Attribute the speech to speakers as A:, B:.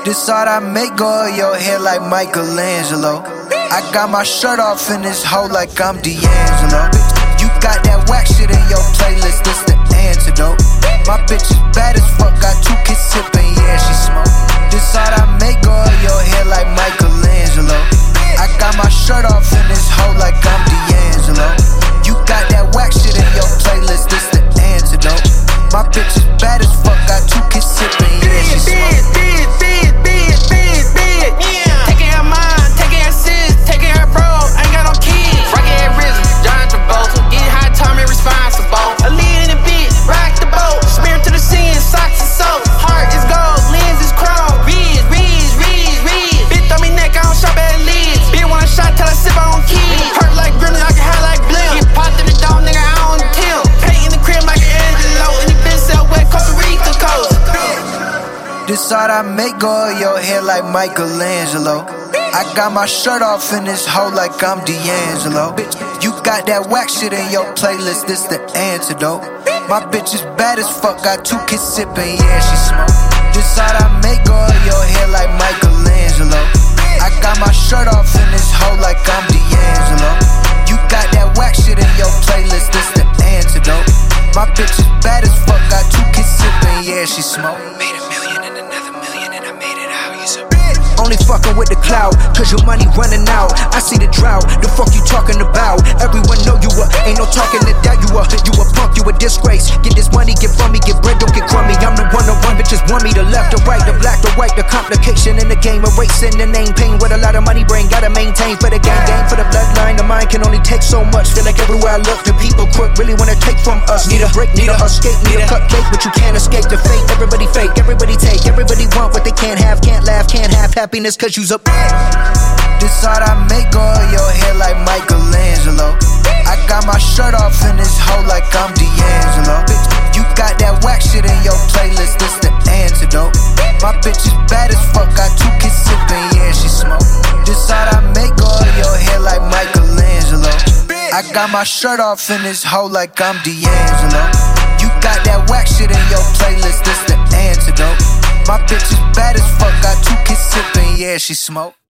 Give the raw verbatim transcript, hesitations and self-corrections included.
A: This art I make go on your head like Michelangelo. I got my shirt off in this hoe like I'm D'Angelo. You got that whack shit in your playlist, this the antidote. My bitch is bad as fuck, got two kids sippin', yeah, she smoke. This art I make go on your head like Michelangelo. I got my shirt off in this hoe like I'm D'Angelo. You got that whack shit in your playlist, this the antidote. My bitch is bad as fuck, got two kids sippin', yeah, she smoke. This art I make go on your head like Michelangelo. I got my shirt off in this hoe like I'm D'Angelo. Bitch, you got that whack shit in your playlist, this the antidote. My bitch is bad as fuck, got two kids sippin', yeah, she smoke. This art I make go on your head like Michelangelo. I got my shirt off in this hoe like I'm D'Angelo. You got that whack shit in your playlist, this the antidote. My bitch is bad as fuck, got two kids sippin', yeah, she smoke.
B: Only fucking with the cloud, cause your money running out. I see the drought, the fuck you talking about? Everyone know you a, ain't no talking to that. You a, you a punk, you a disgrace. Get this money, get from me, get bread, don't get crummy. I'm the one on one, bitches want me, the left, the right, the black, the white. The complication in the game, erasing the name. Pain with a lot of money, brain gotta maintain. For the gang, gang, for the bloodline, the mind can only take so much. Feel like everywhere I look, the people crook, really wanna take from us. Need a break, need a escape, need a cupcake, but you can't escape the fate. Everybody fake, everybody take, everybody want what they can't have. Can't laugh, can't have happiness, cause you's a
A: This art I make go on your head like Michelangelo. I got my shirt off in this hoe like I'm D'Angelo. Bitch, you got that whack shit in your playlist, this the antidote. My bitch is bad as fuck, got two kids sippin', yeah, she smoke. This art I make go on your head like Michelangelo. I got my shirt off in this hoe like I'm D'Angelo. You got that whack shit in your playlist, this the antidote. My bitch is bad as fuck, got two kids sippin', yeah, she smoke.